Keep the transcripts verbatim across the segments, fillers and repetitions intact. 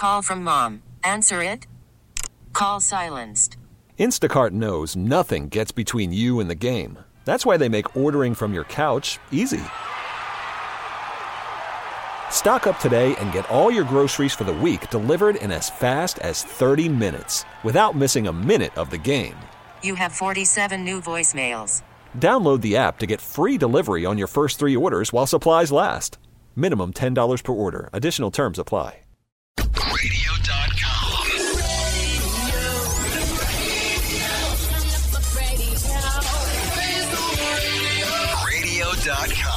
Call from mom. Answer it. Call silenced. Instacart knows nothing gets between you and the game. That's why they make ordering from your couch easy. Stock up today and get all your groceries for the week delivered in as fast as thirty minutes without missing a minute of the game. You have forty-seven new voicemails. Download the app to get free delivery on your first three orders while supplies last. Minimum ten dollars per order. Additional terms apply. radio dot com. radio dot com.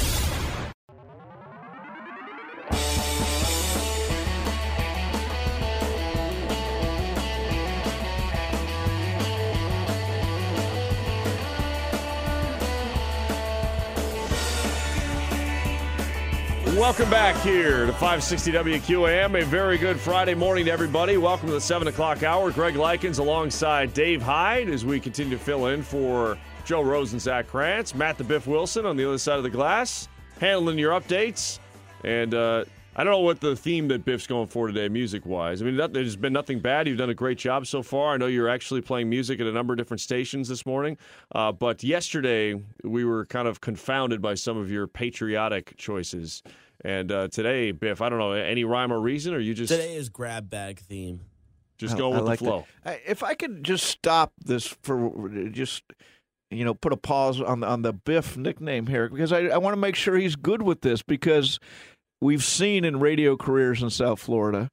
Welcome back here to five sixty W Q A M. A very good Friday morning to everybody. Welcome to the seven o'clock hour. Greg Likens alongside Dave Hyde as we continue to fill in for Joe Rose and Zach Krantz. Matt the Biff Wilson on the other side of the glass, handling your updates. And uh, I don't know what the theme that Biff's going for today, music-wise. I mean, that, there's been nothing bad. You've done a great job so far. I know you're actually playing music at a number of different stations this morning. Uh, but yesterday, we were kind of confounded by some of your patriotic choices. And uh, today, Biff, I don't know, any rhyme or reason, or you just... Today is grab bag theme. Just I, go I with like the flow. that. If I could just stop this for just, you know, put a pause on, on the Biff nickname here, because I, I want to make sure he's good with this, because we've seen in radio careers in South Florida,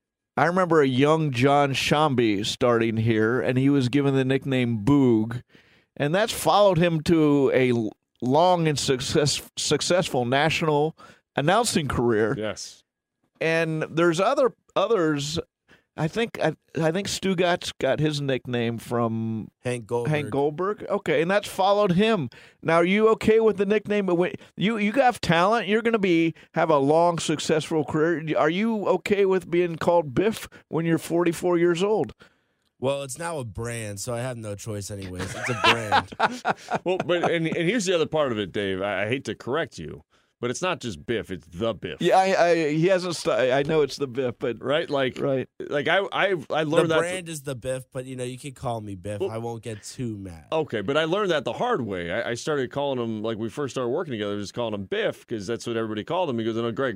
I remember a young John Shambi starting here, and he was given the nickname Boog, and that's followed him to a long and success, successful national announcing career. Yes. And there's other others. I think I, I think Stugatz got his nickname from Hank Goldberg. Hank Goldberg. Okay, and that's followed him. Now, are you okay with the nickname? You you have talent. You're going to be have a long, successful career. Are you okay with being called Biff when you're forty-four years old? Well, it's now a brand, so I have no choice anyways. It's a brand. Well, but and, and here's the other part of it, Dave. I, I hate to correct you. But it's not just Biff; it's the Biff. Yeah, I, I he hasn't. St- I know it's the Biff, but right, like, right, like I, I, I learned the that. The brand is the Biff, but you know you can call me Biff. Well, I won't get too mad. Okay, but I learned that the hard way. I, I started calling him like we first started working together. Just calling him Biff because that's what everybody called him. He goes, "No, Greg."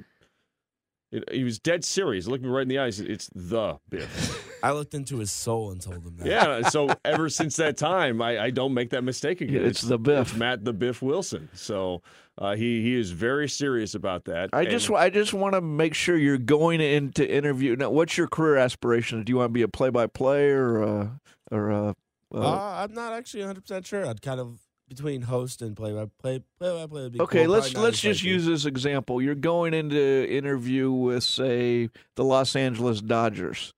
It, he was dead serious. He looked me right in the eyes. It's the Biff. I looked into his soul and told him that. Yeah, so ever since that time, I, I don't make that mistake again. Yeah, it's, it's the Biff. It's Matt the Biff Wilson. So uh, he he is very serious about that. I and just I just want to make sure you're going into interview. Now, what's your career aspirations? Do you want to be a play-by-play or a, or a, uh, uh, I'm not actually one hundred percent sure. I'd kind of between host and play-by-play. Play-by-play would be okay. cool. Let's let's just use this example. You're going into interview with, say, the Los Angeles Dodgers.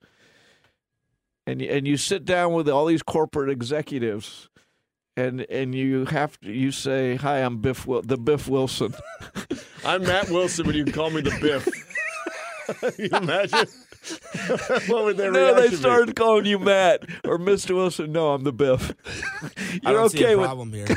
And and you sit down with all these corporate executives, and and you have to you say, "Hi, I'm Biff, Wil- the Biff Wilson." I'm Matt Wilson, but you can call me the Biff. You imagine? What would their no, they reaction started be? calling you Matt or Mister Wilson. No, I'm the Biff. You're I don't okay see a with problem here.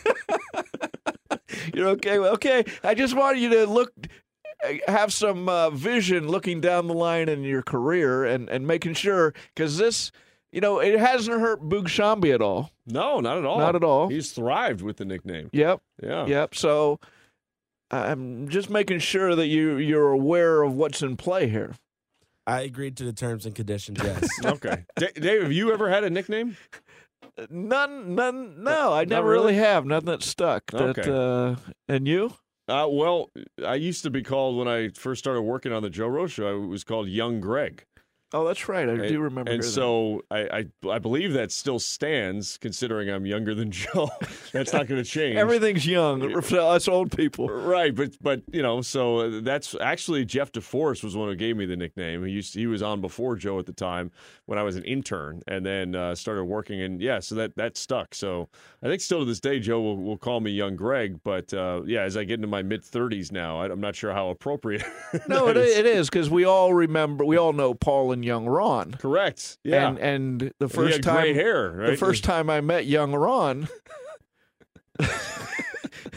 You're okay with okay. I just want you to look. Have some uh, vision looking down the line in your career and, and making sure, because this, you know, it hasn't hurt Boog Shambi at all. No, not at all. Not at all. He's thrived with the nickname. Yep. Yeah. Yep. So I'm just making sure that you, you're aware of what's in play here. I agreed to the terms and conditions, yes. Okay. D- Dave, have you ever had a nickname? None, none, no, I Not never really? really have. Nothing that stuck. That, Okay. uh, and you? Uh, well, I used to be called, when I first started working on the Joe Rose Show, I was called Young Greg. Oh, that's right. I And- do remember And hearing so I, I I believe that still stands, considering I'm younger than Joe. That's not going to change. that. Everything's young for us old people. Right, but but you know, so that's actually Jeff DeForest was one who gave me the nickname. He used he was on before Joe at the time when I was an intern, and then uh, started working. And yeah, so that that stuck. So I think still to this day, Joe will, will call me Young Greg. But uh, yeah, as I get into my mid thirties now, I, I'm not sure how appropriate. No, it, it is, because we all remember, we all know Paul and Young Ron. Correct. Yeah. And and the And he first had time gray hair, right? the first time I met Young Ron,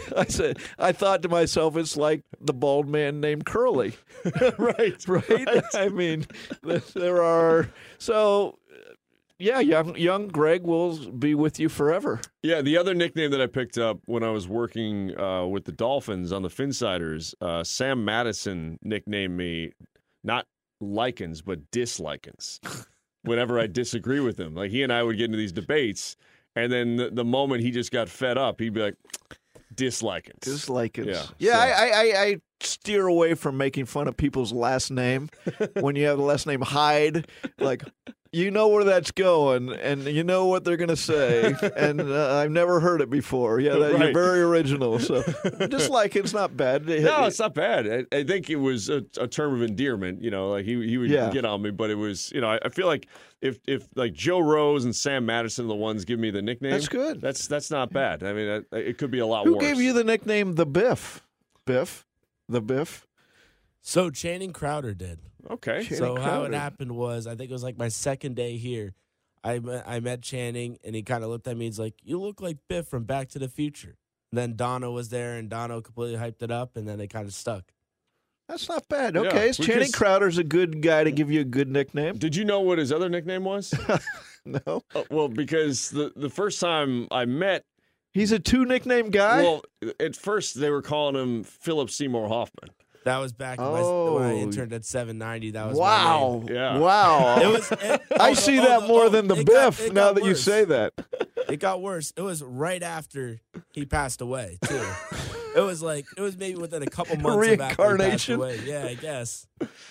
I said, I thought to myself, it's like the bald man named Curly. right, right? right. I mean, there are so. Yeah, young young Greg will be with you forever. Yeah, the other nickname that I picked up when I was working uh, with the Dolphins on the Finsiders, uh, Sam Madison nicknamed me not Likens, but Dislikens. Whenever I disagree with him, like he and I would get into these debates, and then the, the moment he just got fed up, he'd be like, Dislikens. Dislikens. Yeah, yeah. so. I, I, I steer away from making fun of people's last name when you have the last name Hyde, like. You know where that's going, and you know what they're going to say, and uh, I've never heard it before. Yeah, that, right. You're very original. So, just like it's not bad. No, it's not bad. I, I think it was a, a term of endearment. You know, like he he would yeah. get on me, but it was, you know, I, I feel like if if like Joe Rose and Sam Madison are the ones give me the nickname, that's good. That's that's not bad. I mean, I, it could be a lot Who worse. gave you the nickname the Biff? Biff, the Biff. So Channing Crowder did. Okay. Channing so how Crowder. it happened was, I think it was like my second day here. I met, I met Channing, and he kind of looked at me. He's like, "You look like Biff from Back to the Future." And then Dono was there, and Dono completely hyped it up, and then it kind of stuck. That's not bad. Yeah, Okay, is Channing because- Crowder's a good guy to give you a good nickname? Did you know what his other nickname was? No. Uh, well, because the the first time I met, He's a two nickname guy? well, at first they were calling him Philip Seymour Hoffman. That was back Oh. when, I, when I interned at seven ninety. That was my Wow. name. Yeah. Wow. It was. It, I oh, see oh, that oh, more oh, than the it got- Biff it now got that you worse. say that. It got worse. It was right after he passed away, too. It was like, it was maybe within a couple months of after he passed Reincarnation? away. Yeah, I guess.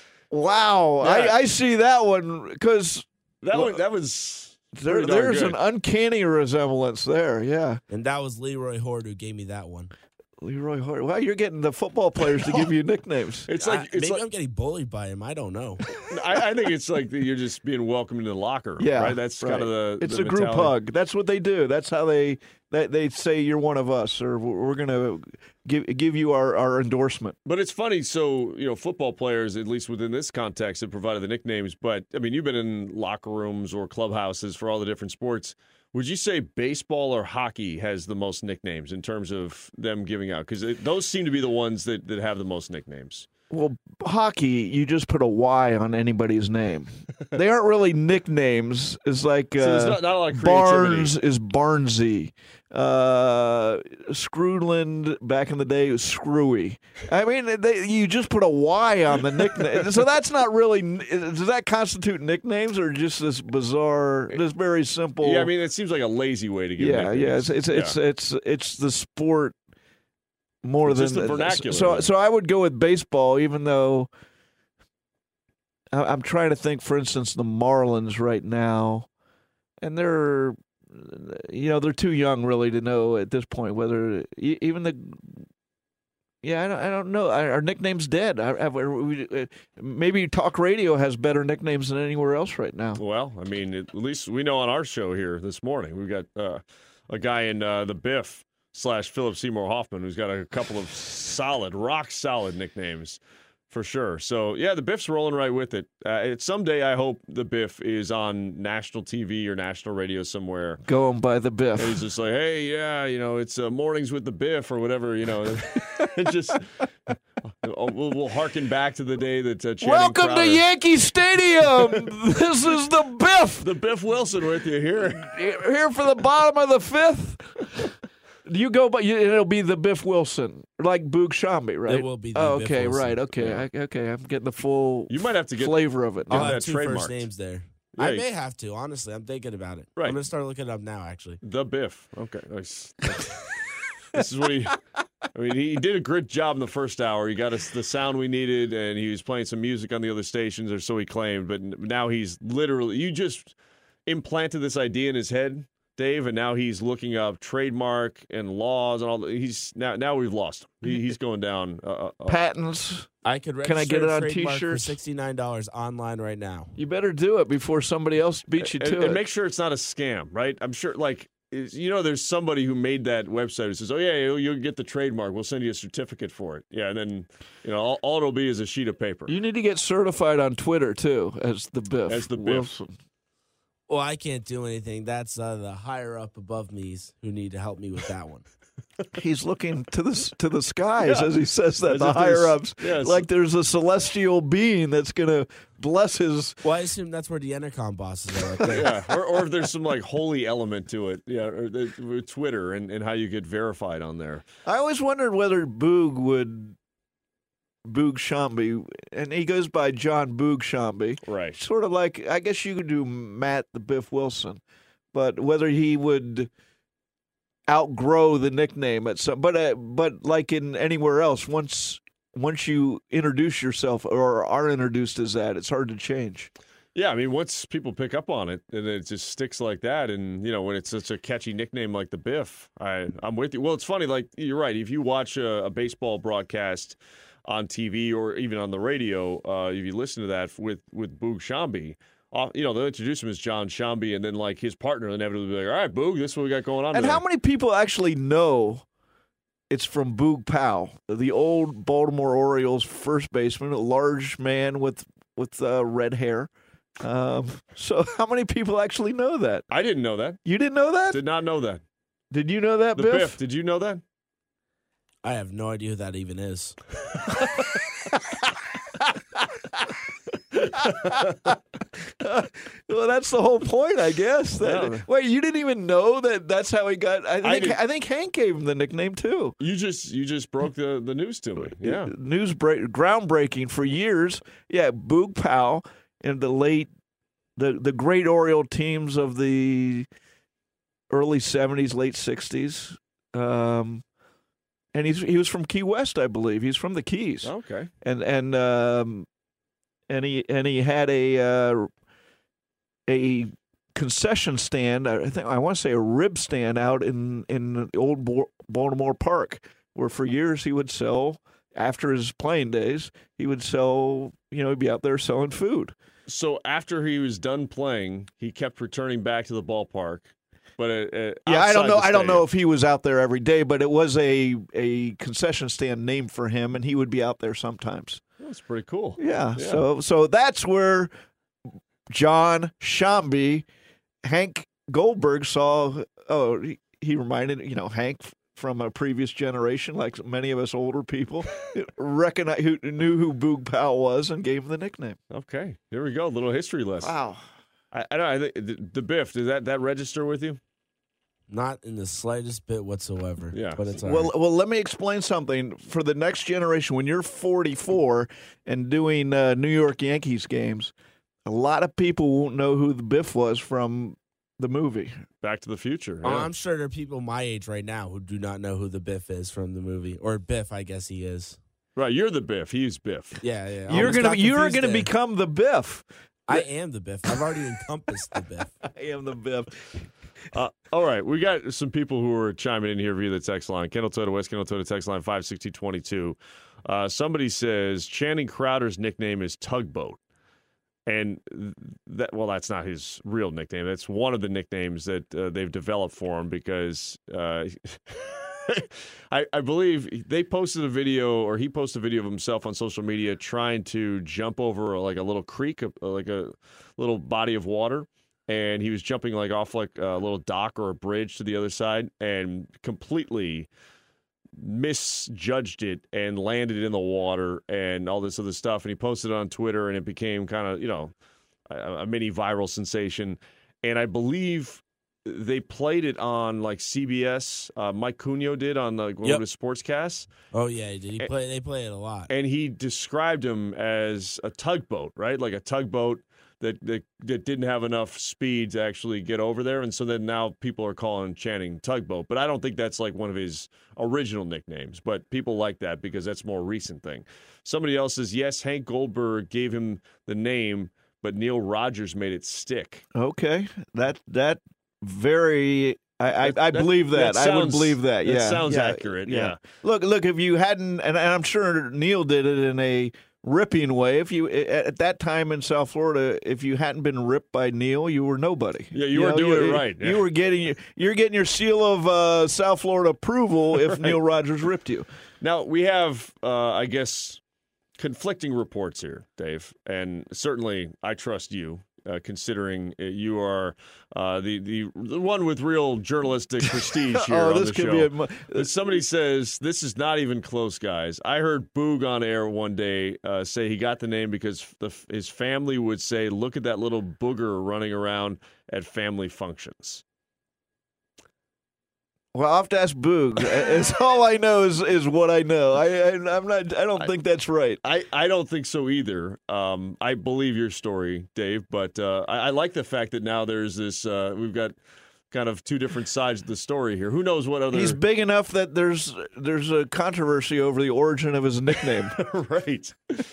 Wow. Yeah. I, I see that one because That Well, was, that was there, pretty darn there's good. an uncanny resemblance there. Yeah. And that was Leroy Horde who gave me that one. Leroy Hort. Wow, you're getting the football players to give you nicknames. It's like I- it's maybe like I'm getting bullied by him. I don't know. I, I think it's like you're just being welcomed into the locker room. Yeah, right. That's kind of the. It's the a group mentality. hug. That's what they do. That's how they they, they say you're one of us, or we're going to give give you our, our endorsement. But it's funny. So you know, football players, at least within this context, have provided the nicknames. But I mean, you've been in locker rooms or clubhouses for all the different sports. Would you say baseball or hockey has the most nicknames in terms of them giving out? Because those seem to be the ones that, that have the most nicknames. Well, hockey, you just put a Y on anybody's name. They aren't really nicknames. It's like uh, So there's not, not a lot of creativity. Barnes is Barnesy. Uh, Screwland back in the day was Screwy. I mean, they, you just put a Y on the nickname. So that's not really. Does that constitute nicknames or just this bizarre, this very simple? Yeah, I mean, it seems like a lazy way to give yeah, nicknames. yeah. It's it's it's, Yeah. it's it's the sport more It's than just the vernacular. So so I would go with baseball, even though I- I'm trying to think. For instance, the Marlins right now, and they're you know they're too young really to know at this point whether e- even the. Yeah, I don't, I don't know. Our, our nickname's dead. I, I, we, uh, maybe talk radio has better nicknames than anywhere else right now. Well, I mean, at least we know on our show here this morning, we've got uh, a guy in uh, the Biff slash Philip Seymour Hoffman who's got a couple of solid, rock solid nicknames for sure. So, yeah, the Biff's rolling right with it. Uh, it. Someday I hope the Biff is on national T V or national radio somewhere. Going by the Biff. And he's just like, hey, yeah, you know, it's uh, Mornings with the Biff or whatever, you know. It just we'll, we'll harken back to the day that uh, Channing Welcome Crowder, to Yankee Stadium. This is the Biff. the Biff Wilson with you here. Here for the bottom of the fifth. You go, but you, it'll be the Biff Wilson, like Boog Shambi, right? It will be the Oh, Biff okay, Wilson. right. Okay, I, okay. I'm getting the full You might have to get flavor of it. I'll Yeah, have that two trademarked. first names there. Yeah, I you- may have to, honestly. I'm thinking about it. Right. I'm going to start looking it up now, actually. the Biff. Okay, nice. This is what he. I mean, he did a great job in the first hour. He got us the sound we needed, and he was playing some music on the other stations, or so he claimed. But now he's literally. You just implanted this idea in his head, Dave, and now he's looking up trademark and laws and all. The, he's now. Now we've lost him. He, he's going down. Uh, uh, Patents. I could Can I register get it a on trademark t-shirts? for sixty-nine dollars online right now. You better do it before somebody else beats you and, to and it. make sure it's not a scam, right? I'm sure, like, is- you know, there's somebody who made that website who says, oh, yeah, you'll, you'll get the trademark. We'll send you a certificate for it. Yeah, and then, you know, all, all it'll be is a sheet of paper. you need to get certified on Twitter too as the Biff. As the Biff. Wilson. Well, I can't do anything. That's uh, the higher up above me's who need to help me with that one. he's looking to the to the skies Yeah. as he says that. As The if higher there's- ups, yes. like there's a celestial being that's gonna bless his. Well, I assume that's where the Entercom bosses are. Right there. Yeah, or, or if there's some like holy element to it, yeah, or the, with Twitter and, and how you get verified on there. I always wondered whether Boog would Boog Shambi, and he goes by John Boog Shambi. Right. Sort of like, I guess you could do Matt the Biff Wilson, but whether he would outgrow the nickname at some, but uh, but like in anywhere else, once once you introduce yourself or are introduced as that, it's hard to change. Yeah, I mean, once people pick up on it and it just sticks like that, and you know, when it's such a catchy nickname like the Biff, I I'm with you. Well, it's funny, like you're right. If you watch a, a baseball broadcast on T V or even on the radio, uh, if you listen to that with with Boog Shambi, uh, you know, they'll introduce him as John Shambi, and then like his partner inevitably be like, "All right, Boog, this is what we got going on." And today." how many people actually know it's from Boog Powell, the old Baltimore Orioles first baseman, a large man with with uh, red hair? Um, so how many people actually know that? I didn't know that. You didn't know that? Did not know that. Did you know that, The Biff? Biff. Did you know that? I have no idea who that even is. Well, that's the whole point, I guess. That, Yeah. Wait, you didn't even know that that's how he got. I I think did- I, think Hank gave him the nickname too. You just you just broke the, the news to me. Yeah. News break, groundbreaking for years. Yeah, Boog Powell in the late, the the great Oriole teams of the early seventies, late sixties. Um, and he's he was from Key West, I believe. He's from the Keys. Okay. and and um, and he and he had a uh, a concession stand. I think I want to say a rib stand out in in old Bo- Baltimore Park, where for years he would sell. After his playing days, he would sell. You know, he'd be out there selling food. So after he was done playing, he kept returning back to the ballpark. But uh, uh, Yeah, I don't outside know. the I don't know stadium. if he was out there every day, but it was a a concession stand named for him, and he would be out there sometimes. That's pretty cool. Yeah. Yeah. So so that's where John Shambi, Hank Goldberg saw. Oh, he, he reminded you know Hank from a previous generation, like many of us older people, recognize who knew who Boog Powell was and gave him the nickname. Okay, here we go. Little history lesson. Wow. I, I don't. I think the, the Biff. Does that that register with you? Not in the slightest bit whatsoever. Yeah. But it's all Well, right. well, let me explain something for the next generation. When you're forty-four and doing uh, New York Yankees games, a lot of people won't know who the Biff was from the movie. Back to the Future. Oh, yeah. I'm sure there are people my age right now who do not know who the Biff is from the movie. Or Biff, I guess he is. Right, you're the Biff. He's Biff. Yeah, yeah. You're Almost gonna got you're confused gonna there. become the Biff. I am the Biff. I've already encompassed the Biff. I am the Biff. Uh, all right, we got some people who are chiming in here via the text line. Kendall Toyota, West Kendall Toyota text line five sixty twenty-two. Uh, somebody says Channing Crowder's nickname is Tugboat. And that, well, that's not his real nickname. That's one of the nicknames that uh, they've developed for him because uh, I, I believe they posted a video, or he posted a video of himself on social media trying to jump over like a little creek, like a little body of water. And he was jumping like off like a little dock or a bridge to the other side and completely misjudged it and landed in the water and all this other stuff. And he posted it on Twitter, and it became kind of, you know, a, a mini viral sensation. And I believe they played it on like C B S. Uh, Mike Cunha did on like one Yep. of his sportscasts. Oh, yeah, he did. He play, they play it a lot. And he described him as a tugboat, right? Like a tugboat that, that that didn't have enough speed to actually get over there. And so then now people are calling Channing Tugboat. But I don't think that's like one of his original nicknames. But people like that because that's a more recent thing. Somebody else says, yes, Hank Goldberg gave him the name, but Neil Rogers made it stick. Okay, that that very. I, I, That- I that- believe that. that I would sounds- believe that. that Yeah, sounds yeah, accurate, yeah. Look, look. If you hadn't, and, and I'm sure Neil did it in a ripping way. If you at at that time in South Florida, if you hadn't been ripped by Neil, you were nobody. Yeah, you weren't doing it right, You yeah. were getting you're getting your seal of uh, South Florida approval if Neil Rogers ripped you. Now, we have, uh, I guess, conflicting reports here, Dave. And certainly I trust you. uh, considering uh, you are uh, the, the the one with real journalistic prestige here oh, on this the could show. be a, mu- Uh, Somebody says, this is not even close, guys. I heard Boog on air one day uh, say he got the name because the, his family would say, look at that little booger running around at family functions. Well, I'll have to ask Boog. It's all I know is, is what I know. I, I I'm not. I don't I- think that's right. I, I don't think so either. Um, I believe your story, Dave, but uh, I, I like the fact that now there's this, uh, we've got kind of two different sides of the story here. Who knows what other... He's big enough that there's there's a controversy over the origin of his nickname. right.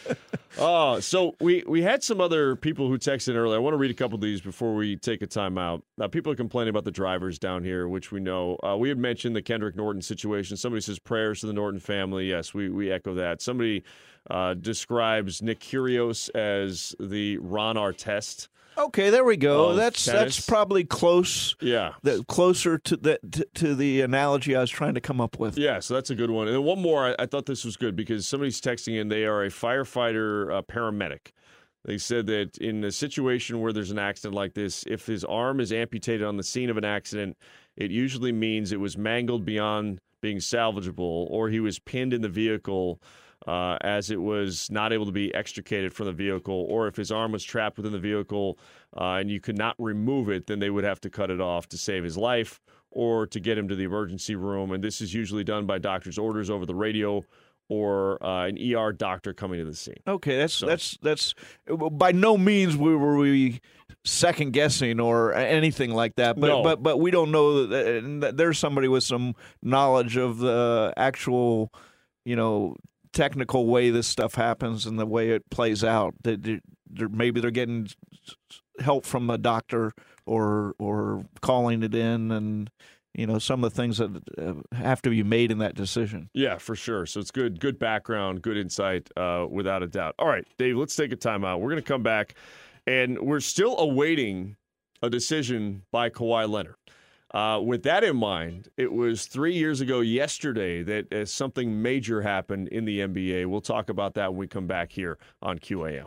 Uh, so we, we had some other people who texted in earlier. I want to read a couple of these before we take a timeout. Uh, people are complaining about the drivers down here, which we know. Uh, we had mentioned the Kendrick Norton situation. Somebody says prayers to the Norton family. Yes, we, we echo that. Somebody uh, describes Nick Kyrgios as the Ron Artest. Okay, there we go. Of that's tennis. that's probably close. Yeah. The, closer to the to, to the analogy I was trying to come up with. Yeah, so that's a good one. And then one more, I, I thought this was good because somebody's texting in. They are a firefighter uh, paramedic. They said that in a situation where there's an accident like this, if his arm is amputated on the scene of an accident, it usually means it was mangled beyond being salvageable, or he was pinned in the vehicle uh, as it was not able to be extricated from the vehicle, or if his arm was trapped within the vehicle uh, and you could not remove it, then they would have to cut it off to save his life or to get him to the emergency room. And this is usually done by doctor's orders over the radio or uh, an E R doctor coming to the scene. Okay, that's So- that's that's by no means we were we second guessing or anything like that. But No. but but we don't know that, and that there's somebody with some knowledge of the actual, you know, technical way this stuff happens and the way it plays out. That they, they're, maybe they're getting help from a doctor or or calling it in, and you know some of the things that uh, have to be made in that decision. Yeah, for sure. So it's good, good background, good insight, uh, without a doubt. All right, Dave, let's take a timeout. We're going to come back, and we're still awaiting a decision by Kawhi Leonard. Uh, with that in mind, it was three years ago yesterday that uh, something major happened in the N B A. We'll talk about that when we come back here on Q A M.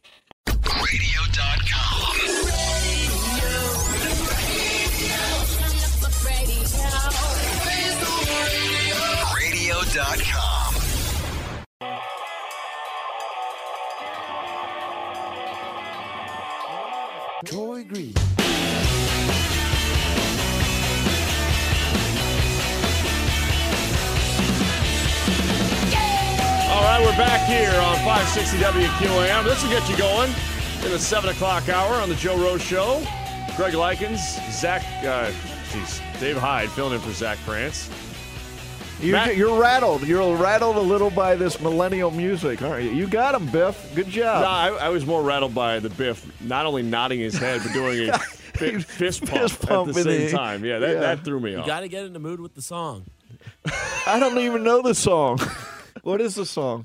radio dot com. radio dot com. Troy Green. All right, we're back here on five sixty W Q A M. This will get you going in the seven o'clock hour on the Joe Rose Show. Greg Likens, Zach, uh, geez, Dave Hyde filling in for Zach Krantz. You're, Matt- you're rattled. You're rattled a little by this millennial music, aren't you? You got him, Biff. Good job. No, I, I was more rattled by the Biff not only nodding his head, but doing a fi- fist pump, Fist pump at the in same the- time. Yeah, that, yeah. that threw me You off. got to get in the mood with the song. I don't even know the song. What is the song?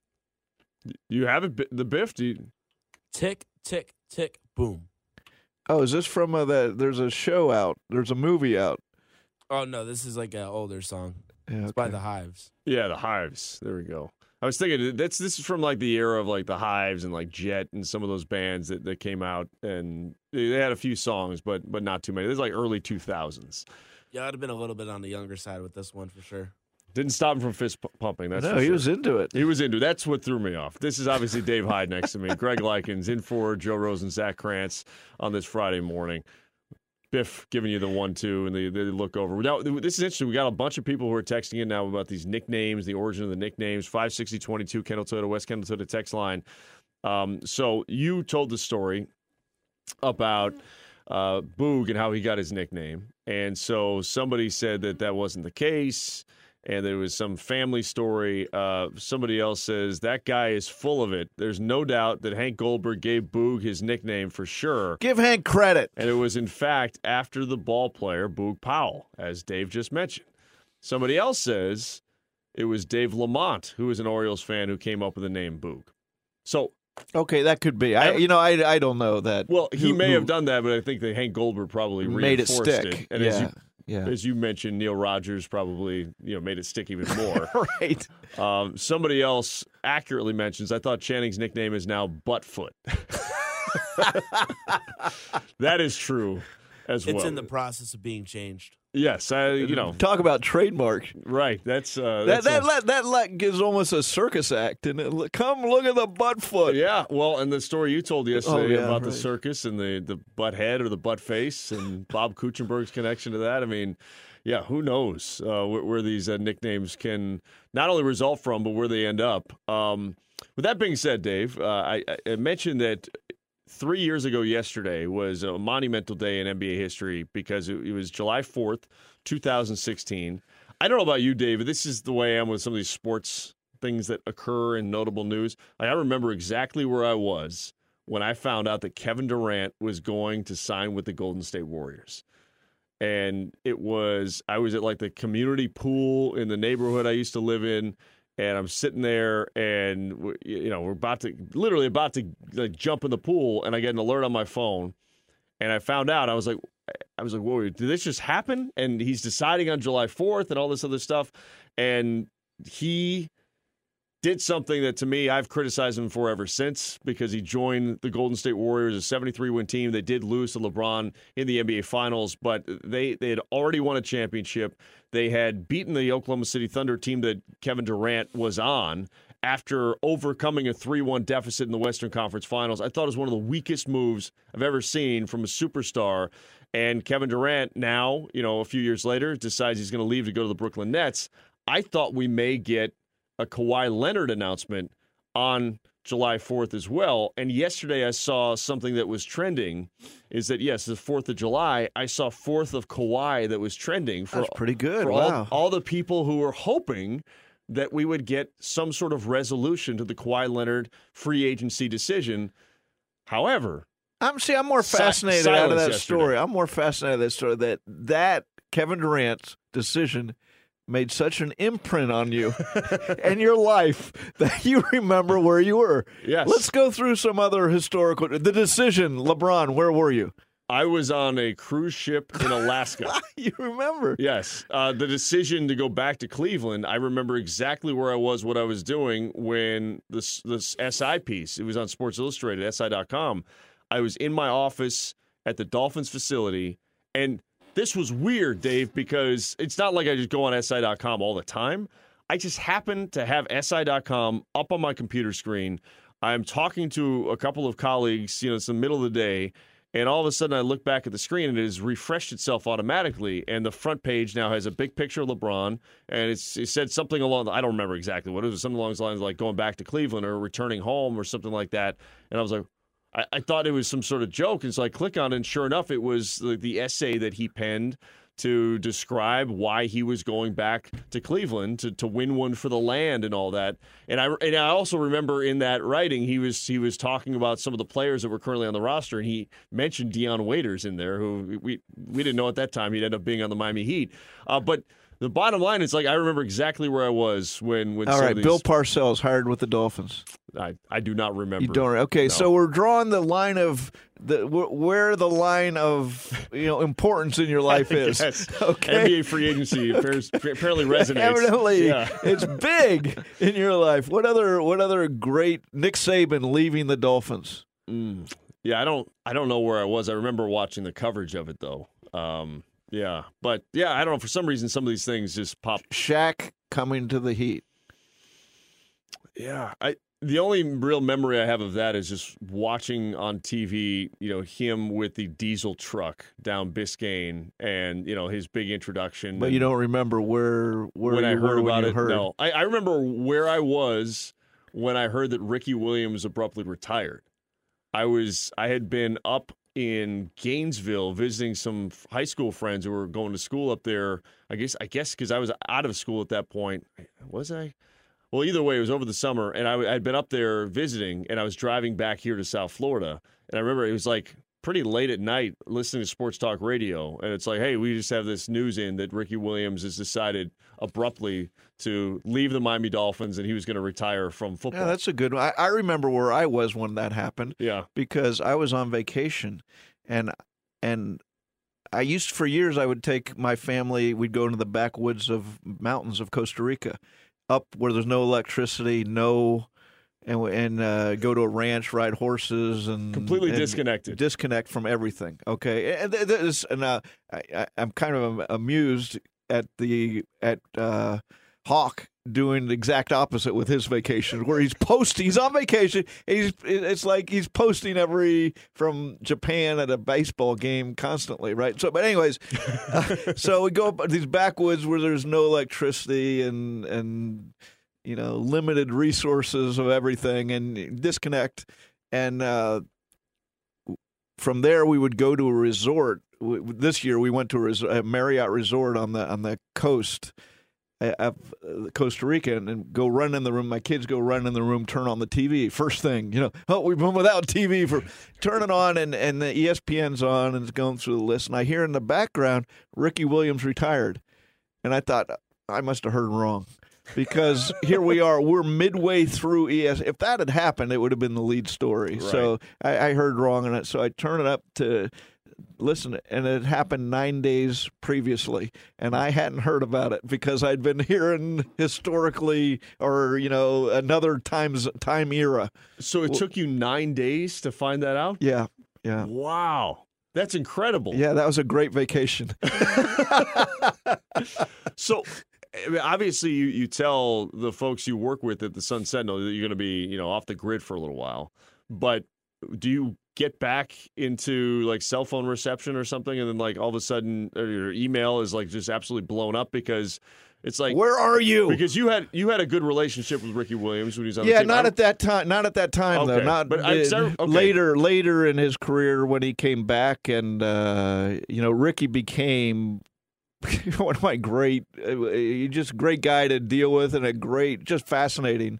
You have it, Bi- the Biff? Do you, Tick, tick, tick, boom. Oh, is this from uh, the? There's a show out. There's a movie out. Oh, no, this is like an older song. Yeah, It's by okay. the Hives. yeah, the Hives. There we go. I was thinking that's this is from like the era of like the Hives and like Jet and some of those bands that, that came out, and they they had a few songs, but but not too many. This is like early two thousands. Yeah, I'd have been a little bit on the younger side with this one for sure. Didn't stop him from fist pu- pumping. That's No, for he sure. was into it. He was into. That's what threw me off. This is obviously Dave Hyde next to me. Greg Likens in for Joe Rose and Zach Krantz on this Friday morning. Biff giving you the one two and the, the look over. Now, this is interesting. We got a bunch of people who are texting in now about these nicknames, the origin of the nicknames. five sixty twenty-two Kendall Toyota, West Kendall Toyota text line. Um, so you told the story about uh, Boog and how he got his nickname. And so somebody said that that wasn't the case. And there was some family story. Uh, somebody else says that guy is full of it. There's no doubt that Hank Goldberg gave Boog his nickname for sure. Give Hank credit. And it was, in fact, after the ball player, Boog Powell, as Dave just mentioned. Somebody else says it was Dave Lamont, who is an Orioles fan, who came up with the name Boog. So, Okay, that could be. I, you know, I, I don't know that. well, he Who- may who have done that, but I think that Hank Goldberg probably made it reinforced stick. And yeah, as you yeah. as you mentioned, Neil Rogers probably you know made it stick even more. right. Um, somebody else accurately mentions, I thought Channing's nickname is now Buttfoot. That is true as well. It's in the process of being changed. Yes, I, you know. Talk about trademark. Right. That's uh, That that's that a- that, that like gives almost a circus act, and it, come look at the butt foot. Yeah, well, and the story you told yesterday Oh, yeah, about the right. circus and the, the butt head or the butt face and Bob Kuchenberg's connection to that. I mean, yeah, who knows uh, where, where these uh, nicknames can not only result from, but where they end up. Um, with that being said, Dave, uh, I, I mentioned that three years ago yesterday was a monumental day in N B A history because it, it was July fourth, two thousand sixteen. I don't know about you, David. This is the way I am with some of these sports things that occur in notable news. Like, I remember exactly where I was when I found out that Kevin Durant was going to sign with the Golden State Warriors. And it was, I was at like the community pool in the neighborhood I used to live in. And I'm sitting there, and we- you know we're about to, literally about to like, jump in the pool, and I get an alert on my phone, and I found out. I was like, I was like, whoa, did this just happen? And he's deciding on July fourth, and all this other stuff, and he did something that to me I've criticized him for ever since because he joined the Golden State Warriors, a seventy-three win team. They did lose to LeBron in the N B A Finals, but they they had already won a championship. They had beaten the Oklahoma City Thunder team that Kevin Durant was on after overcoming a three one deficit in the Western Conference Finals. I thought it was one of the weakest moves I've ever seen from a superstar. And Kevin Durant now, you know, a few years later, decides he's going to leave to go to the Brooklyn Nets. I thought we may get a Kawhi Leonard announcement on July fourth as well. And yesterday I saw something that was trending is that, yes, the fourth of July, I saw fourth of Kawhi that was trending for, That's pretty good. for Wow. all, all the people who were hoping that we would get some sort of resolution to the Kawhi Leonard free agency decision. However, I'm see. I'm more Si- fascinated out of silence that yesterday. story. I'm more fascinated of that story that that Kevin Durant's decision made such an imprint on you and your life that you remember where you were. Yes. Let's go through some other historical. The decision, LeBron. Where were you? I was on a cruise ship in Alaska. You remember? Yes. Uh, the decision to go back to Cleveland, I remember exactly where I was, what I was doing when this this S I piece, it was on Sports Illustrated, S I dot com. I was in my office at the Dolphins facility, and this was weird, Dave, because it's not like I just go on S I dot com all the time. I just happened to have S I dot com up on my computer screen. I'm talking to a couple of colleagues, you know, it's the middle of the day, and all of a sudden I look back at the screen and it has refreshed itself automatically, and the front page now has a big picture of LeBron, and it's, it said something along, the, I don't remember exactly what it was, something along the lines of like going back to Cleveland or returning home or something like that, and I was like, I, I thought it was some sort of joke, and so I click on it, and sure enough, it was the, the essay that he penned to describe why he was going back to Cleveland to, to win one for the land and all that. And I and I also remember in that writing he was he was talking about some of the players that were currently on the roster, and he mentioned Deion Waiters in there, who we we didn't know at that time he'd end up being on the Miami Heat. Uh, but the bottom line is, like, I remember exactly where I was when when All some right, of these, Bill Parcells hired with the Dolphins. I, I do not remember. You don't. Okay, No. so we're drawing the line of the wh- where the line of you know importance in your life is. Yes. Okay. N B A free agency appears, apparently resonates. Evidently, Yeah. it's big in your life. What other what other great Nick Saban leaving the Dolphins? Mm. Yeah, I don't I don't know where I was. I remember watching the coverage of it though. Um, yeah, but yeah, I don't know. For some reason, some of these things just pop. Shaq coming to the Heat. Yeah, I. The only real memory I have of that is just watching on T V, you know, him with the diesel truck down Biscayne, and you know his big introduction. But and you don't remember where where when you I were heard when about you it. heard. No, I, I remember where I was when I heard that Ricky Williams abruptly retired. I was I had been up in Gainesville visiting some high school friends who were going to school up there. I guess I guess because I was out of school at that point. Was I? Well, either way, it was over the summer, and I had been up there visiting, and I was driving back here to South Florida. And I remember it was like pretty late at night listening to Sports Talk Radio, and it's like, hey, we just have this news in that Ricky Williams has decided abruptly to leave the Miami Dolphins, and he was going to retire from football. Yeah, that's a good one. I, I remember where I was when that happened. Yeah. Because I was on vacation, and and I used for years I would take my family. We'd go into the backwoods of mountains of Costa Rica, up where there's no electricity, no and and uh, go to a ranch, ride horses, and Completely and disconnected. disconnect from everything. Okay, and th- this, and uh, I, I, I'm kind of amused at the at uh, Hawk doing the exact opposite with his vacation, where he's posting. He's on vacation. And he's it's like he's posting every from Japan at a baseball game constantly, right? So, but anyways, uh, so we go up these backwoods where there's no electricity and and you know limited resources of everything, and disconnect. And uh, from there, we would go to a resort. This year, we went to a, res- a Marriott resort on the on the coast of Costa Rica, and, and go run in the room. My kids go run in the room, turn on the T V. First thing, you know, oh, we've been without T V for turn it on, and, and the E S P N's on, and it's going through the list. And I hear in the background, Ricky Williams retired. And I thought, I must have heard wrong. Because here we are, we're midway through E S. If that had happened, it would have been the lead story. Right. So I, I heard wrong on it. So I turn it up to listen, and it happened nine days previously, and I hadn't heard about it because I'd been hearing historically, or you know, another times time era. So it Well- took you nine days to find that out? Yeah, yeah, Wow. That's incredible. yeah. That was a great vacation. So, I mean, obviously, you, you tell the folks you work with at the Sun Sentinel that you're going to be, you know, off the grid for a little while. But do you get back into like cell phone reception or something, and then like all of a sudden uh, your email is like just absolutely blown up because it's like Where are you? because you had you had a good relationship with Ricky Williams when he was on the Yeah, team. not I- at that time. Not at that time, though. Okay, Not but I- uh, so- okay. later. Later in his career, when he came back, and uh, you know, Ricky became one of my great. Uh, he's just a great guy to deal with, and a great, just fascinating.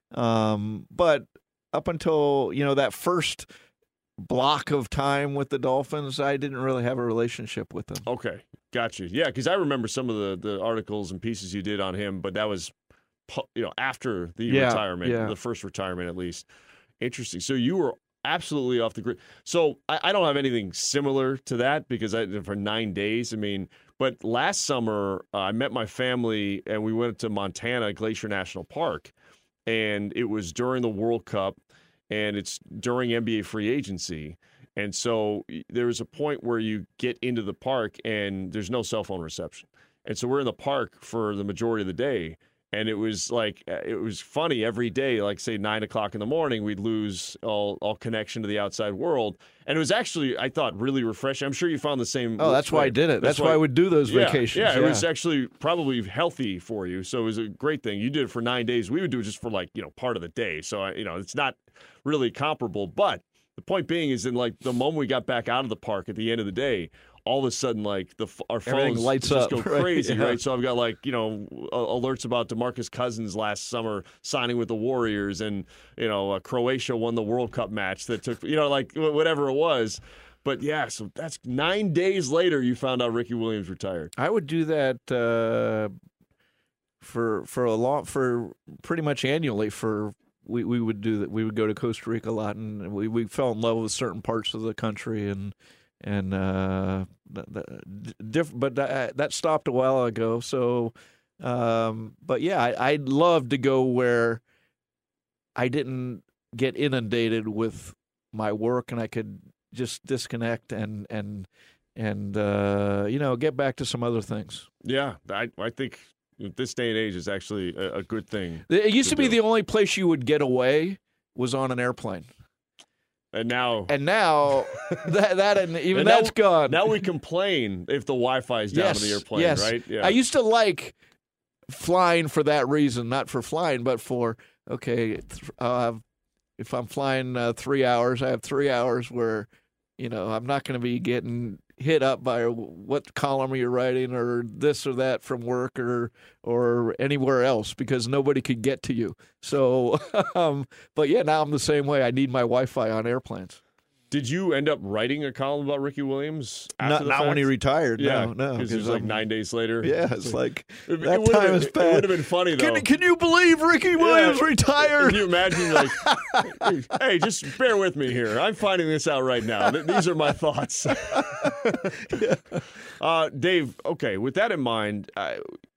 Um, but up until you know that first block of time with the Dolphins, I didn't really have a relationship with him. Okay, got you. Yeah, because I remember some of the, the articles and pieces you did on him, but that was, pu- you know, after the Yeah, retirement, yeah. the first retirement at least. Interesting. So you were absolutely off the grid. So I, I don't have anything similar to that because I for nine days. I mean, but last summer uh, I met my family and we went to Montana Glacier National Park, and it was during the World Cup. And it's during N B A free agency. And so there was a point where you get into the park and there's no cell phone reception. And so we're in the park for the majority of the day. And it was like, it was funny every day, like say nine o'clock in the morning, we'd lose all, all connection to the outside world. And it was actually, I thought, really refreshing. I'm sure you found the same. Oh, that's why I did it. That's, why I would do those yeah, vacations. Yeah, it was actually probably healthy for you. So it was a great thing. You did it for nine days. We would do it just for like, you know, part of the day. So, I, you know, it's not really comparable. But the point being is in like the moment we got back out of the park at the end of the day, all of a sudden, like the our Everything phones lights just up, go right? crazy, Yeah. right? So I've got like you know a- alerts about DeMarcus Cousins last summer signing with the Warriors, and you know uh, Croatia won the World Cup match that took you know like wh- whatever it was. But yeah, so that's nine days later you found out Ricky Williams retired. I would do that uh, for for a long for pretty much annually. For we, we would do that. We would go to Costa Rica a lot, and we, we fell in love with certain parts of the country, and and uh, the, the, diff, but that, that stopped a while ago. So, um, but yeah, I, I'd love to go where I didn't get inundated with my work, and I could just disconnect and and and uh, you know get back to some other things. Yeah, I I think this day and age is actually a, a good thing. It used to, to be do. the only place you would get away was on an airplane, And now, and now that that and even And now- that's gone. now we complain if the Wi-Fi is down yes, in the airplane, yes. right? Yeah. I used to like flying for that reason, not for flying, but for okay, th- uh, if I'm flying uh, three hours, I have three hours where you know I'm not going to be getting hit up by what column you're writing or this or that from work or or anywhere else because nobody could get to you. So, um, but yeah, now I'm the same way. I need my Wi-Fi on airplanes. Did you end up writing a column about Ricky Williams? After Not the not fact? when he retired. Yeah, no, no, because it was like I'm- nine days later. Yeah, it's like It- that it would've time been- is It bad. would have been funny though. Can, can you believe Ricky Williams Yeah. retired? Can you imagine, like, hey, just bear with me here. I'm finding this out right now. Th- These are my thoughts. uh, Dave, okay, with that in mind, uh,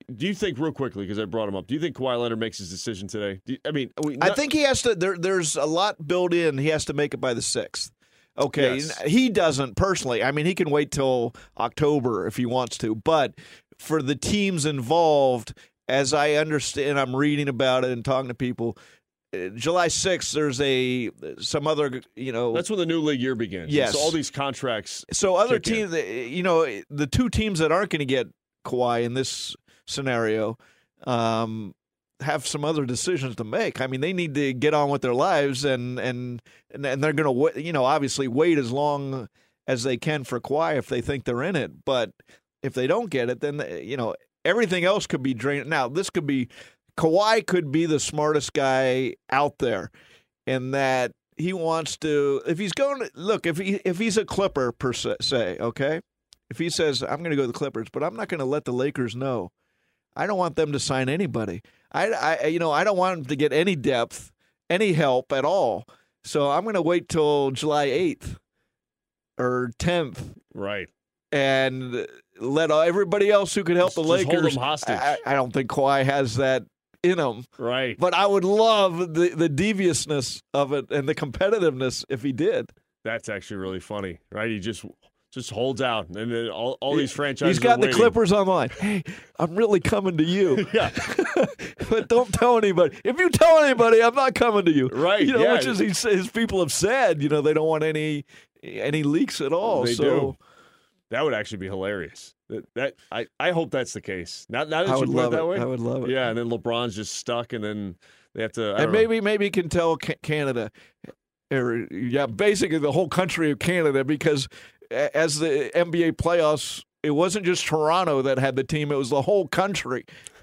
do you think, real quickly, because I brought him up, do you think Kawhi Leonard makes his decision today? Do you, I mean, we, I not, think he has to. There, there's a lot built in. He has to make it by the sixth. Okay, Yes. he doesn't personally. I mean, he can wait till October if he wants to. But for the teams involved, as I understand, I'm reading about it and talking to people. uh, July sixth, there's a some other, you know. That's when the new league year begins. Yes. So all these contracts. So other kick in. teams, you know, the two teams that aren't going to get Kawhi in this scenario um, have some other decisions to make. I mean, they need to get on with their lives, and and and they're going to, you know, obviously wait as long as they can for Kawhi if they think they're in it. But if they don't get it, then, you know, everything else could be drained. Now, this could be Kawhi could be the smartest guy out there, in that he wants to. If he's going to look, if he if he's a Clipper per se, okay. If he says, I'm going to go to the Clippers, but I'm not going to let the Lakers know. I don't want them to sign anybody. I, I, you know, I don't want them to get any depth, any help at all. So I'm going to wait till July eighth or tenth Right. and let everybody else who could help the Just hold Lakers. them hostage. I, I don't think Kawhi has that in him. Right. But I would love the, the deviousness of it and the competitiveness if he did. That's actually really funny, right? He just just holds out, and then all, all these franchises He's got are the waiting. Clippers online. Hey, I'm really coming to you. Yeah. But don't tell anybody. If you tell anybody, I'm not coming to you. Right, You know, yeah. which is his, his people have said. You know, they don't want any any leaks at all. They so do. That would actually be hilarious. That, that I, I hope that's the case. Now, now that I you would put it love that it. way, I would love it. Yeah, and then LeBron's just stuck, and then they have to. I And don't know. maybe maybe he can tell Ca- Canada, or yeah, basically the whole country of Canada, because a- as the N B A playoffs, it wasn't just Toronto that had the team; it was the whole country.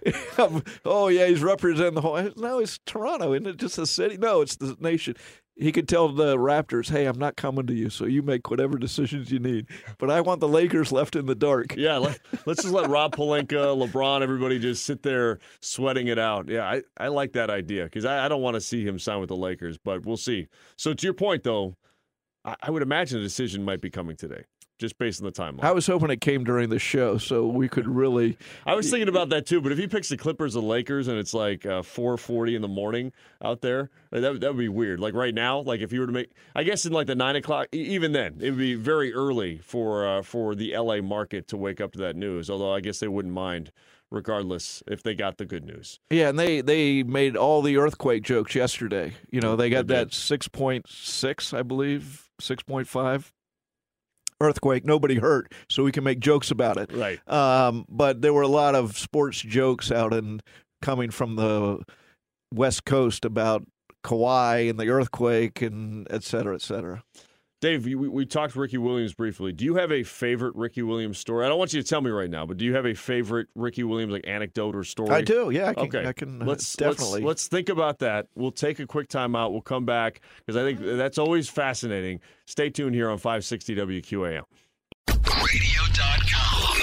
Oh yeah, he's representing the whole. No, it's Toronto, isn't it? Just a city? No, it's the nation. He could tell the Raptors, "Hey, I'm not coming to you, so you make whatever decisions you need." But I want the Lakers left in the dark. Yeah, let, let's just let Rob Pelinka, LeBron, everybody just sit there sweating it out. Yeah, I, I like that idea because I, I don't want to see him sign with the Lakers, but we'll see. So to your point, though, I, I would imagine a decision might be coming today, just based on the timeline. I was hoping it came during the show, so we could really. I was thinking about that too, but if he picks the Clippers or the Lakers and it's like uh, four forty in the morning out there, that that would be weird. Like right now, like if you were to make, I guess in like the nine o'clock, e- even then, it would be very early for uh, for the L A market to wake up to that news. Although I guess they wouldn't mind, regardless, if they got the good news. Yeah, and they, they made all the earthquake jokes yesterday. You know, they got They did. that six point six, I believe, six point five earthquake. Nobody hurt, so we can make jokes about it. Right. Um, but there were a lot of sports jokes out and coming from the West Coast about Kawhi and the earthquake and et cetera, et cetera. Dave, we, we talked Ricky Williams briefly. Do you have a favorite Ricky Williams story? I don't want you to tell me right now, but do you have a favorite Ricky Williams like anecdote or story? I do, yeah. I can, Okay, I can uh, let's definitely. Let's, let's think about that. We'll take a quick time out. We'll come back because I think that's always fascinating. Stay tuned here on five sixty W Q A M. radio dot com.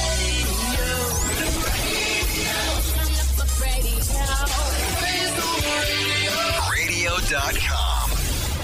radio dot com.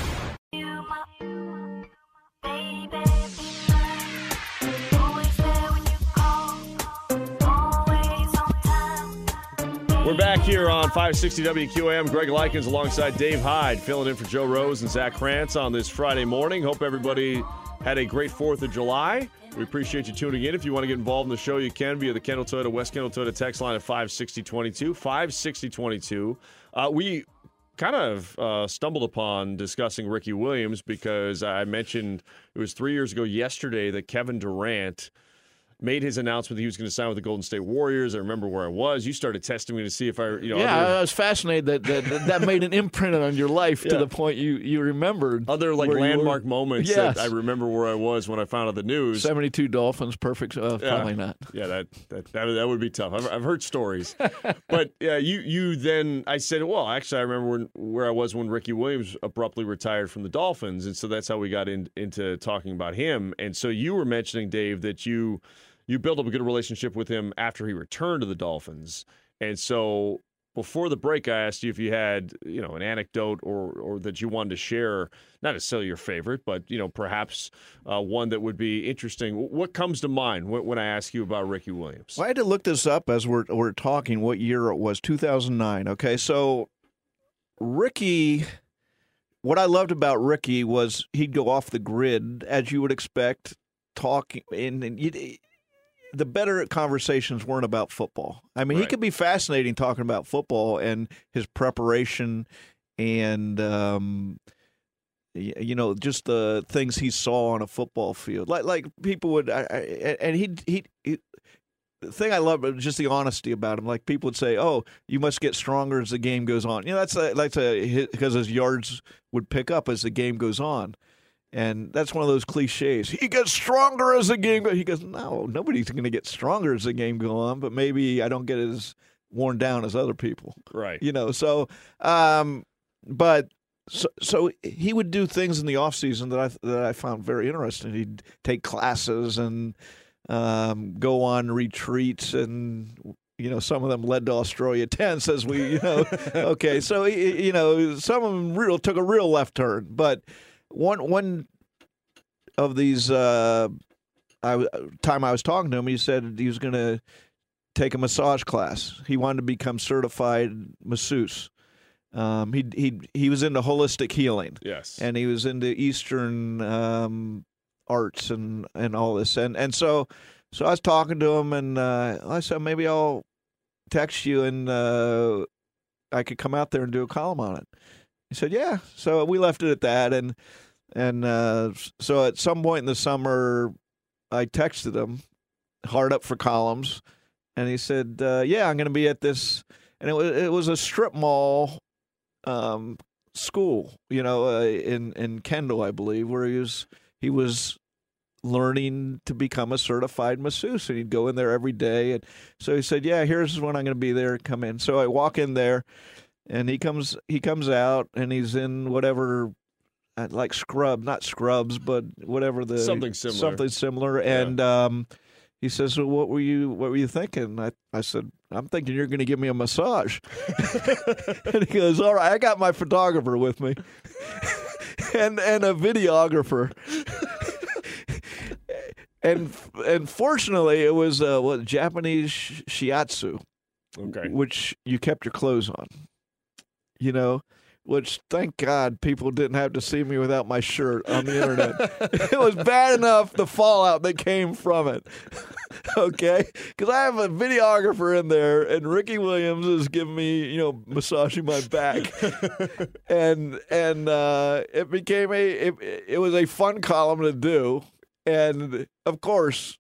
We're back here on five sixty W Q A M. Greg Likens alongside Dave Hyde, filling in for Joe Rose and Zach Krantz on this Friday morning. Hope everybody had a great fourth of July. We appreciate you tuning in. If you want to get involved in the show, you can via the Kendall Toyota, West Kendall Toyota text line at five sixty twenty-two. five sixty twenty-two. Uh, we kind of uh, stumbled upon discussing Ricky Williams because I mentioned it was three years ago yesterday that Kevin Durant made his announcement that he was going to sign with the Golden State Warriors. I remember where I was. You started testing me to see if I, you know, yeah, other, I was fascinated that that, that, that made an imprint on your life Yeah. to the point you, you remembered. other like where you landmark were. moments Yes. that I remember where I was when I found out the news. seventy-two Dolphins, perfect. Uh, Yeah. Probably not. Yeah, that that that, that would be tough. I've, I've heard stories, but yeah, you you then I said, well, actually, I remember when, where I was when Ricky Williams abruptly retired from the Dolphins, and so that's how we got in, into talking about him. And so you were mentioning, Dave, that you you built up a good relationship with him after he returned to the Dolphins, and so before the break, I asked you if you had, you know, an anecdote or or that you wanted to share, not necessarily your favorite, but, you know, perhaps uh, one that would be interesting. What comes to mind when, when I ask you about Ricky Williams? Well, I had to look this up as we're we're talking what year it was, two thousand nine. Okay, so Ricky, what I loved about Ricky was he'd go off the grid, as you would expect, talking, and, and you'd, the better conversations weren't about football. I mean, Right. he could be fascinating talking about football and his preparation and, um, y- you know, just the things he saw on a football field. Like, like people would, I, I, and he, he, he, the thing I love is just the honesty about him. Like people would say, "Oh, you must get stronger as the game goes on." You know, that's a, that's a because his yards would pick up as the game goes on. And that's one of those cliches. He gets stronger as the game goes. He goes, no, nobody's going to get stronger as the game goes on, but maybe I don't get as worn down as other people. Right. You know, so, um, but so, so he would do things in the off season that I that I found very interesting. He'd take classes and um, go on retreats, and you know, some of them led to Australia tents, as we, you know, okay. So you know, some of them real took a real left turn, but. One one of these uh, I, time I was talking to him, he said he was going to take a massage class. He wanted to become certified masseuse. Um, he he he was into holistic healing, Yes. and he was into Eastern um, arts and, and all this. And and so so I was talking to him, and uh, I said maybe I'll text you, and uh, I could come out there and do a column on it. He said, yeah. So we left it at that. And and uh, so at some point in the summer, I texted him, hard up for columns. And he said, uh, yeah, I'm going to be at this. And it was, it was a strip mall um, school, you know, uh, in, in Kendall, I believe, where he was he was learning to become a certified masseuse. And he'd go in there every day. And so he said, yeah, here's when I'm going to be there. Come in. So I walk in there. And he comes he comes out, and he's in whatever, uh, like scrub, not scrubs, but whatever the Something similar. something similar. And um, he says, well, "What were you What were you thinking?" I I said, "I'm thinking you're going to give me a massage." And he goes, "All right, I got my photographer with me, and and a videographer." and and fortunately, it was uh, what Japanese shiatsu, Okay. which you kept your clothes on. You know, which thank God people didn't have to see me without my shirt on the internet. It was bad enough the fallout that came from it. Okay, because I have a videographer in there, and Ricky Williams is giving me, you know, massaging my back, and and uh, it became a it, it was a fun column to do, and of course.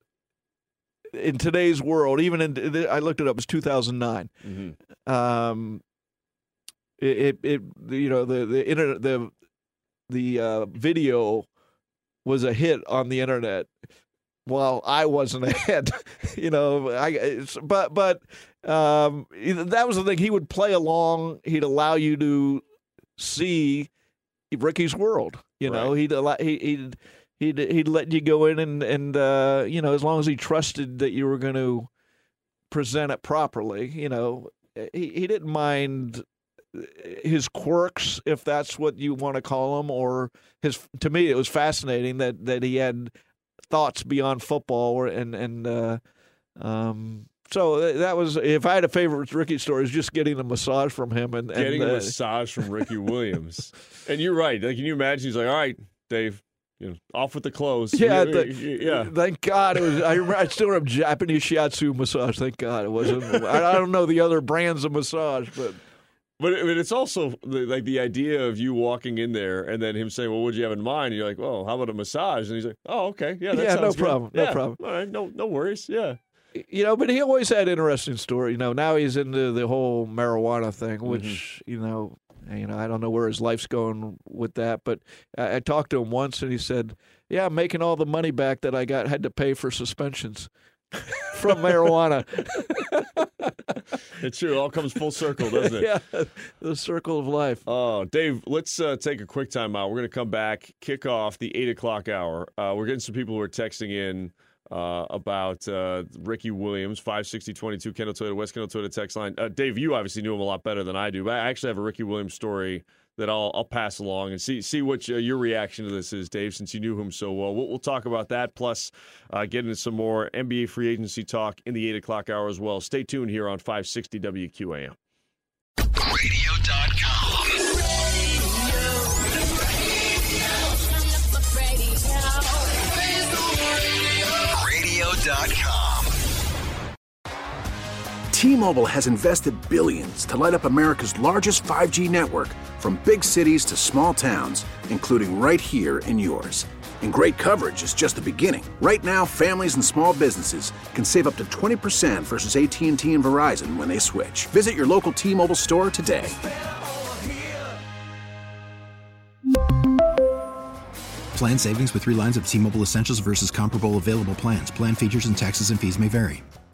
In today's world, even in I looked it up, it was two thousand nine. Mm-hmm. Um, it, it, it, you know, the the internet, the the uh, video was a hit on the internet. Well, I wasn't a hit, you know. I, it's, but but um, that was the thing. He would play along. He'd allow you to see Ricky's world. You know, Right. he'd allow he he'd. He'd he'd let you go in and and uh, you know, as long as he trusted that you were going to present it properly, you know, he he didn't mind his quirks, if that's what you want to call them, or his. To me, it was fascinating that, that he had thoughts beyond football, and and uh, um. So that was, if I had a favorite Ricky story, is just getting a massage from him and, and Getting uh, a massage from Ricky Williams. And you're right. Like, can you imagine? He's like, all right, Dave. You know, off with the clothes. Yeah, We- the, yeah. Thank God it was. I, remember, I still have Japanese shiatsu massage. Thank God it wasn't. I, I don't know the other brands of massage, but But, it- but it's also the, like the idea of you walking in there and then him saying, "Well, what do you have in mind?" And you're like, "Well, how about a massage?" And he's like, "Oh, okay, yeah, that Yeah, no sounds good. problem, no Yeah, problem. All right, no, no worries. Yeah, you know, but he always had interesting stories. You know, now he's into the whole marijuana thing, which Mm-hmm. you know, you know, I don't know where his life's going with that. But I, I talked to him once, and he said, "Yeah, I'm making all the money back that I got had to pay for suspensions from marijuana." it's true. It all comes full circle, doesn't it? Yeah, the circle of life. Oh, Dave, let's uh, take a quick time out. We're going to come back, kick off the eight o'clock hour. Uh, we're getting some people who are texting in uh, about uh, Ricky Williams, five sixty twenty-two, Kendall Toyota, West Kendall Toyota text line. Uh, Dave, you obviously knew him a lot better than I do, but I actually have a Ricky Williams story that I'll, I'll pass along and see see what uh, your reaction to this is, Dave, since you knew him so well. We'll, we'll talk about that, plus uh, get into some more N B A free agency talk in the eight o'clock hour as well. Stay tuned here on five sixty W Q A M. radio dot com. radio dot com. T-Mobile has invested billions to light up America's largest five G network, from big cities to small towns, including right here in yours. And great coverage is just the beginning. Right now, families and small businesses can save up to twenty percent versus A T and T and Verizon when they switch. Visit your local T-Mobile store today. Plan savings with three lines of T-Mobile Essentials versus comparable available plans. Plan features and taxes and fees may vary.